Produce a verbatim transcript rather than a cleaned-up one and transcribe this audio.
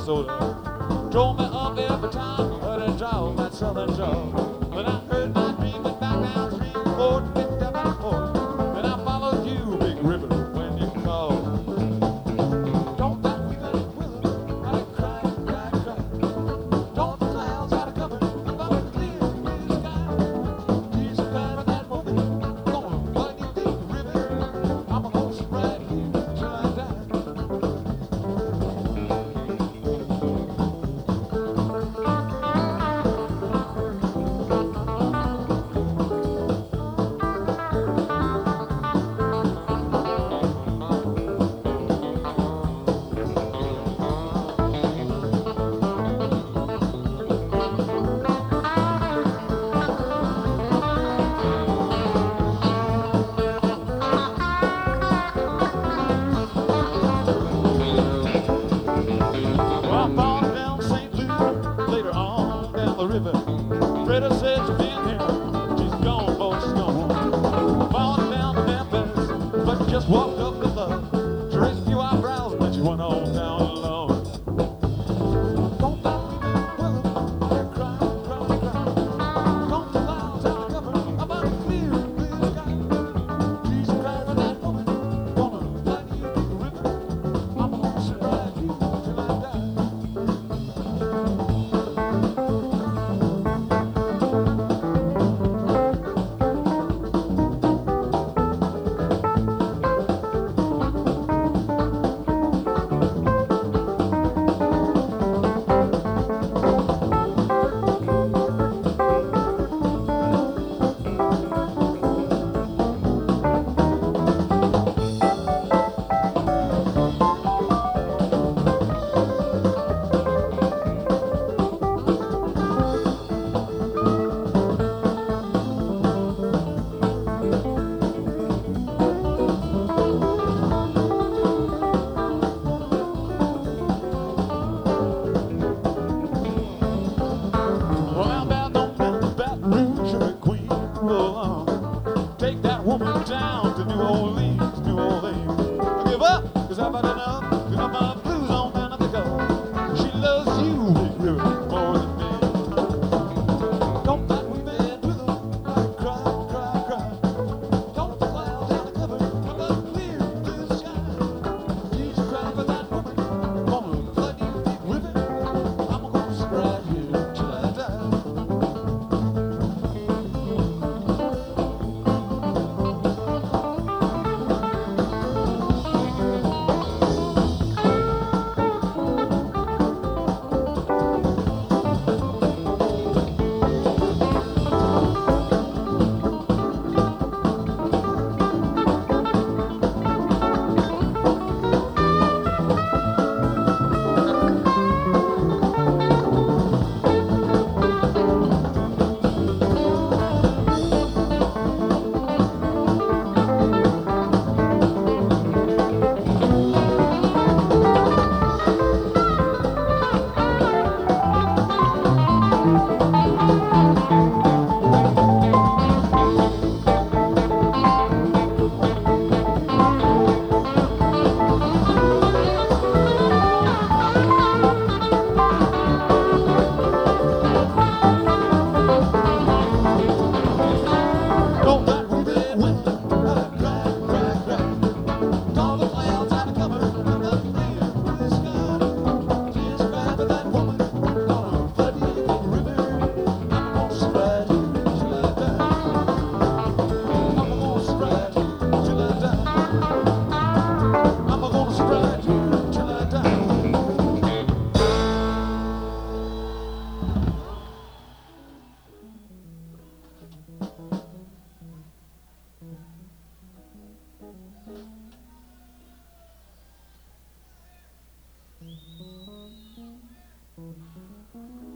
Minnesota. Drove me up every time, heard it draw that southern draw. When I heard my dream, went back down three, four, picked up and four. Then I followed you, Big River, when you called. Don't that willow, willow, I cry, cry, cry. Don't the clouds out of cover, above a clear blue sky. Jesus Christ, that woman, gonna flood you, Big River. I'm a horse right here till I die. Freda said she's been here. She's gone, boy, she's gone. Falling down to Memphis, but she just walked up the love. She raised a few eyebrows, and then she went on down alone. Don't that willow, cry, cry, cry. Don't the clouds out of cover, above a clear blue sky. Jesus Christ, that woman, gonna flood you, Big River. I'm gonna survive you till I die. Take that woman down to New Orleans, New Orleans. Give up, cause I've had enough. Cause I'm my blues on down at the go. She loves you, Big River, more than me. Don't that weeping willow, cry, cry, cry. Don't the clouds out of cover, above clear blue sky. Jesus Christ, for that woman, gonna flood you, Big River. I'm gonna surprise you till I die. Mm-hmm.